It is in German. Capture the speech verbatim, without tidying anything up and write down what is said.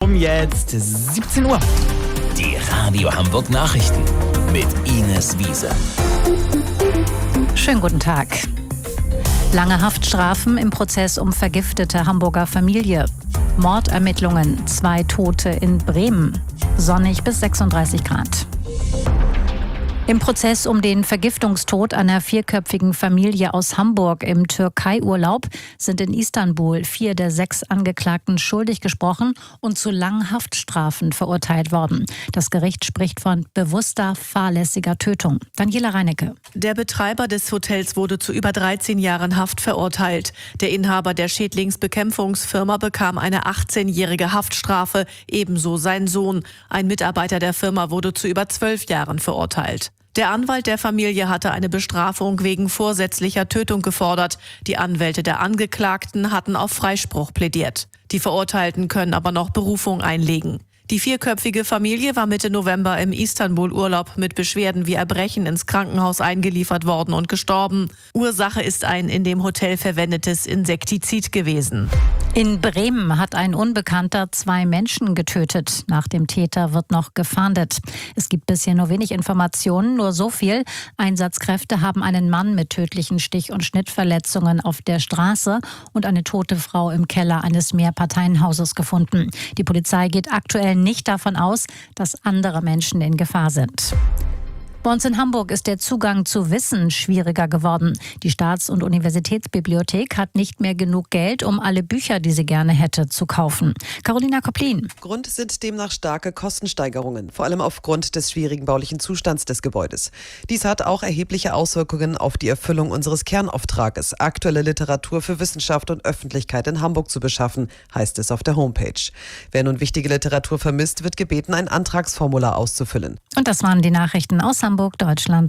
um jetzt siebzehn Uhr. Die Radio Hamburg Nachrichten mit Ines Wiese. Schönen guten Tag. Lange Haftstrafen im Prozess um vergiftete Hamburger Familie. Mordermittlungen, zwei Tote in Bremen. Sonnig bis sechsunddreißig Grad. Im Prozess um den Vergiftungstod einer vierköpfigen Familie aus Hamburg im Türkei-Urlaub sind in Istanbul vier der sechs Angeklagten schuldig gesprochen und zu langen Haftstrafen verurteilt worden. Das Gericht spricht von bewusster, fahrlässiger Tötung. Daniela Reinecke. Der Betreiber des Hotels wurde zu über dreizehn Jahren Haft verurteilt. Der Inhaber der Schädlingsbekämpfungsfirma bekam eine achtzehnjährige Haftstrafe, ebenso sein Sohn. Ein Mitarbeiter der Firma wurde zu über zwölf Jahren verurteilt. Der Anwalt der Familie hatte eine Bestrafung wegen vorsätzlicher Tötung gefordert. Die Anwälte der Angeklagten hatten auf Freispruch plädiert. Die Verurteilten können aber noch Berufung einlegen. Die vierköpfige Familie war Mitte November im Istanbul-Urlaub mit Beschwerden wie Erbrechen ins Krankenhaus eingeliefert worden und gestorben. Ursache ist ein in dem Hotel verwendetes Insektizid gewesen. In Bremen hat ein Unbekannter zwei Menschen getötet. Nach dem Täter wird noch gefahndet. Es gibt bisher nur wenig Informationen, nur so viel. Einsatzkräfte haben einen Mann mit tödlichen Stich- und Schnittverletzungen auf der Straße und eine tote Frau im Keller eines Mehrparteienhauses gefunden. Die Polizei geht aktuell nicht davon aus, dass andere Menschen in Gefahr sind. Bei uns in Hamburg ist der Zugang zu Wissen schwieriger geworden. Die Staats- und Universitätsbibliothek hat nicht mehr genug Geld, um alle Bücher, die sie gerne hätte, zu kaufen. Carolina Koplin. Grund sind demnach starke Kostensteigerungen, vor allem aufgrund des schwierigen baulichen Zustands des Gebäudes. Dies hat auch erhebliche Auswirkungen auf die Erfüllung unseres Kernauftrages, aktuelle Literatur für Wissenschaft und Öffentlichkeit in Hamburg zu beschaffen, heißt es auf der Homepage. Wer nun wichtige Literatur vermisst, wird gebeten, ein Antragsformular auszufüllen. Und das waren die Nachrichten aus Hamburg, Deutschland.